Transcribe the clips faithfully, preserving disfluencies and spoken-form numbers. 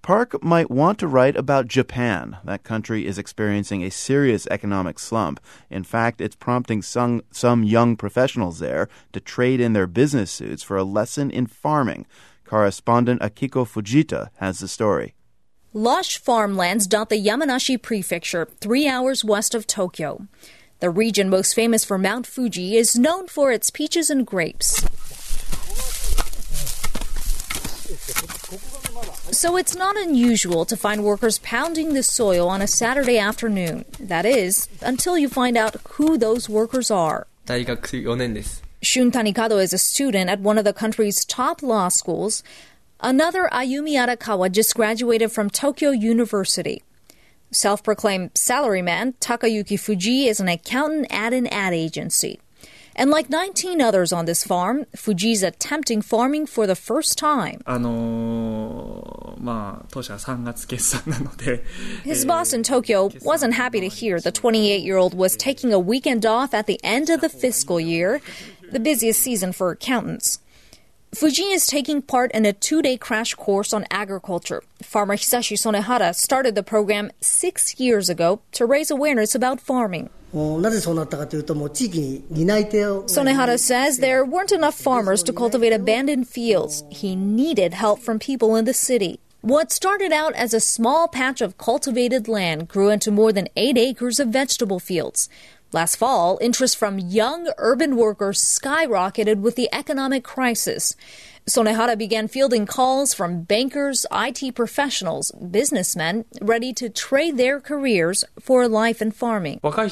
Park might want to write about Japan. That country is experiencing a serious economic slump. In fact, it's prompting some, some young professionals there to trade in their business suits for a lesson in farming. Correspondent Akiko Fujita has the story. Lush farmlands dot the Yamanashi Prefecture, three hours west of Tokyo. The region most famous for Mount Fuji is known for its peaches and grapes. So it's not unusual to find workers pounding the soil on a Saturday afternoon. That is, until you find out who those workers are. Shun Tanikado is a student at one of the country's top law schools. Another, Ayumi Arakawa, just graduated from Tokyo University. Self-proclaimed salaryman Takayuki Fuji is an accountant at an ad agency. And like nineteen others on this farm, Fuji's attempting farming for the first time. His boss in Tokyo wasn't happy to hear the twenty-eight-year-old was taking a weekend off at the end of the fiscal year, the busiest season for accountants. Fuji is taking part in a two-day crash course on agriculture. Farmer Hisashi Sonehara started the program six years ago to raise awareness about farming. Sonehara says there weren't enough farmers to cultivate abandoned fields. He needed help from people in the city. What started out as a small patch of cultivated land grew into more than eight acres of vegetable fields. Last fall, interest from young urban workers skyrocketed with the economic crisis. Sonehara began fielding calls from bankers, I T professionals, businessmen ready to trade their careers for a life in farming. Farmer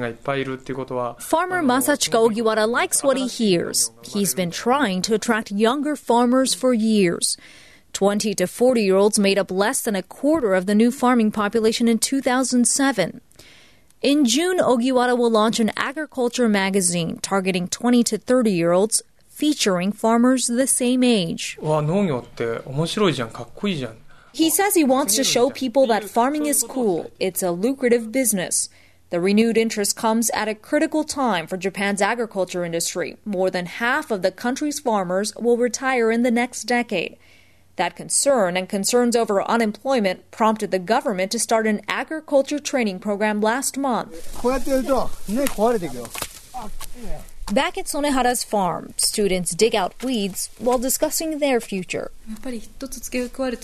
Masachika Ogiwara likes what he hears. He's been trying to attract younger farmers for years. twenty to forty-year-olds made up less than a quarter of the new farming population in two thousand seven. In June, Ogiwara will launch an agriculture magazine targeting twenty to thirty-year-olds, featuring farmers the same age. He says he wants to show people that farming is cool. It's a lucrative business. The renewed interest comes at a critical time for Japan's agriculture industry. More than half of the country's farmers will retire in the next decade. That concern and concerns over unemployment prompted the government to start an agriculture training program last month. Back at Sonehara's farm, students dig out weeds while discussing their future. New graduate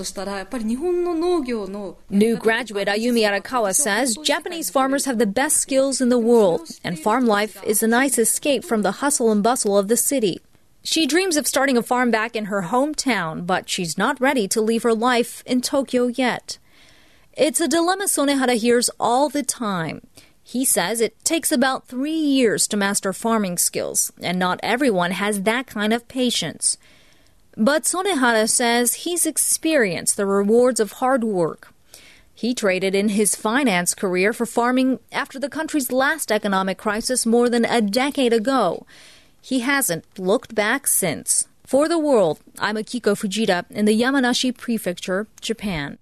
Ayumi Arakawa says Japanese farmers have the best skills in the world, and farm life is a nice escape from the hustle and bustle of the city. She dreams of starting a farm back in her hometown, but she's not ready to leave her life in Tokyo yet. It's a dilemma Sonehara hears all the time. He says it takes about three years to master farming skills, and not everyone has that kind of patience. But Sonehara says he's experienced the rewards of hard work. He traded in his finance career for farming after the country's last economic crisis more than a decade ago. He hasn't looked back since. For The World, I'm Akiko Fujita in the Yamanashi Prefecture, Japan.